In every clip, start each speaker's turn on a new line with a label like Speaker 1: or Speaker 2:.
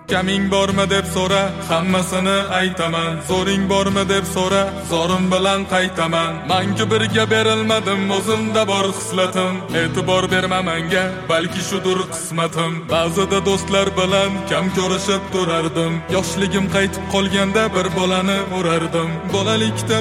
Speaker 1: Kaming bormi deb so'ra, hammasini aytaman. Zo'ring bormi deb so'ra, zorim bilan qaytaman. Menga birga berilmadim, o'zimda bor xislatim. E'tibor berma menga, balki shudur qismatim. Ba'zida do'stlar bilan kam ko'rishib turardim. Yoshligim qaytib qolganda bir bolani urardim. Bolalikda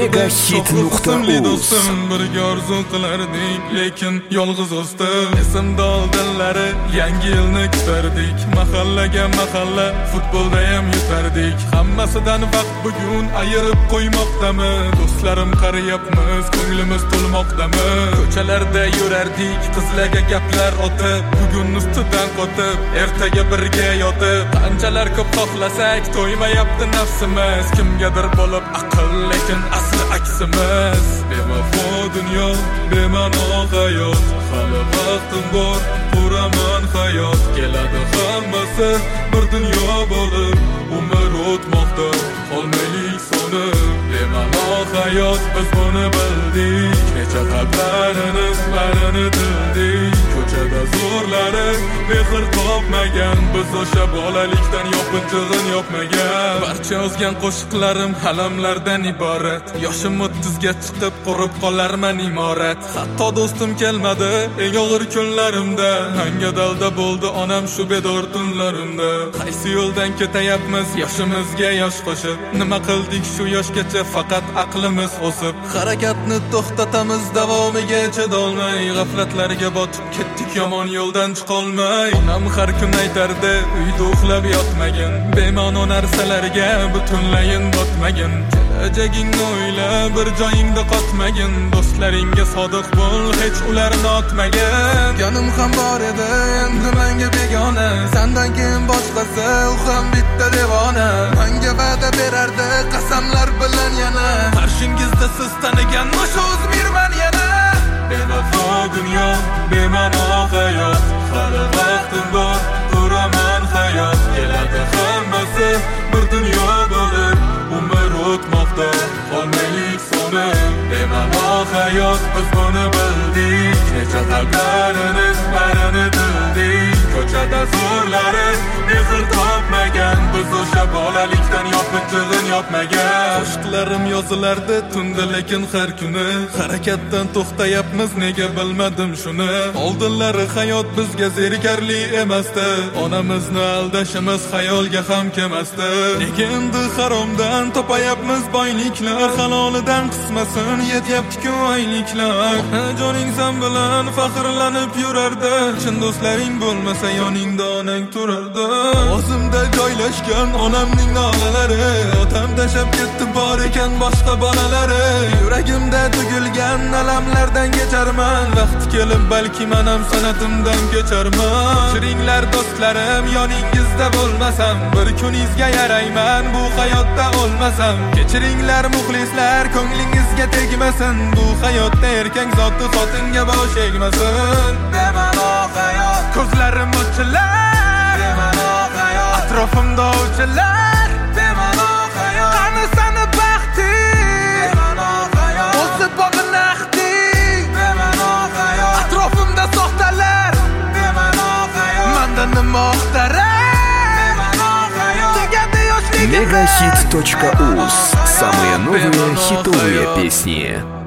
Speaker 2: Megahit.uz
Speaker 1: birga orzu qilardik, lekin yolg'iz o'sdim. Esimda oldinlari yangi yilni kutardik. Mahallaga mahalla futbolda ham yutardik. Hammasidan vaqt bugun ayirib qo'ymoqdami? Do'stlarim qarayapmiz, ko'nglimiz to'lmoqdami? Ko'chalarda yurardik, qizlarga gaplar otib, bugun ustidan qotib, ertaga birga yotib. Qanchalar ko'p xohlasak, to'ymayapti nafsimiz. Kimgadir bo'lib aql, lekin asli aksimiz. Bevafo dunyo, bema'no hayot. Hali vaqtim bor, quraman hayot. Keladi hammasi bir dunyo bo'lib, umr o'tmoqda, qolmaylik so'nib. Bema'no hayot, biz buni bildik. Necha qalblarimiz barini dildik. Ko'chada zo'rlari mehr topmagan, biz o'sha bolalikdan yopinchig'in yopmagan. Barcha yozgan qo'shiqlarim alamlardan iborat. Yoshim 30ga chiqib qurib qolarman imorat. Hatto do'stim kelmadi eng og'ir kunlarimda. Hanga dalda bo'ldi onam shu bedor tunlarimda. Qaysi yo'ldan ketayapmiz yoshimizga yosh qo'shib? Nima qildik shu yoshgacha faqat aqlimiz o'sib? Harakatni to'xtatamiz davomiga chidolmay, g'aflatlarga botib ketdik yomon yo'ldan chiqolmay. Onam har kun aytardi, uyda uxlab yotmagin, bema'no narsalarga butunlayin botmagin. Kelajagingni o'yla, bir joyingda qotmagin. Do'stlaringga sodiq bo'l, hech ularni otmagin. Jonim ham bor edi, endi menga begona. Sendan keyin boshqasi, u ham bitta devona. Menga va'da berardi, qasamlar bilan yana. Qarshingizda siz tanigan o'sha o'zmirman yana. Bevafo dunyo, bema'no hayot. Hali vaqtim bor, quraman hayot. Keladi hammasi bir dunyo bo'lib, umr o'tmoqda, qolmaylik so'nib. Bema'no hayot, biz buni bildik. Necha qalblarimiz barini dildik. Ko'chada zo'rlari mehr topmagan, biz o'sha bolalikdan yopinchig'in yopmagan. Qo'shiqlarim yozilardi tunda, lekin har kuni harakatdan to'xtayapmiz, nega bilmadim shuni. Oldinlari hayot bizga zerikarli emasdi, onamizni aldashimiz xayolga ham kelmasdi. Nega endi haromdan topayapmiz boyliklar, halolidan qismasin yetyapti-ku oyliklar. Joning sen bilan faxrlanib yurardi, chin do'stlaring bo'lmasa yoningda onang turardi. O'zimda joylashgan onamning nolalari, otam tashab ketdi bor ekan boshqa bolalari. Yuragimda tugilgan alamlardan kecharman, vaqti kelib balki men ham sanatimdan kecharman. Kechiringlar do'stlarim, yoningizda bo'lmasam, bir kuningizga yarayman, bu hayotda o'lmasam. Kechiringlar muxlislar, ko'nglingizga tegmasin, bu hayotda erkak zoti xotinga bosh egmasin. Bema'no hayot, ko'zlarim o'chilar, bema'no hayot, atrofimda o'chilar, bema'no hayot. Qani sani baxting, bema'no hayot, o'zi bog'in aqding, bema'no hayot. Atrofimda soxtalar, bema'no hayot, menda nima oxtarar, bema'no hayot. Tegadi yoshligim.
Speaker 2: Megahit.uz. Самые новые хитовые песни.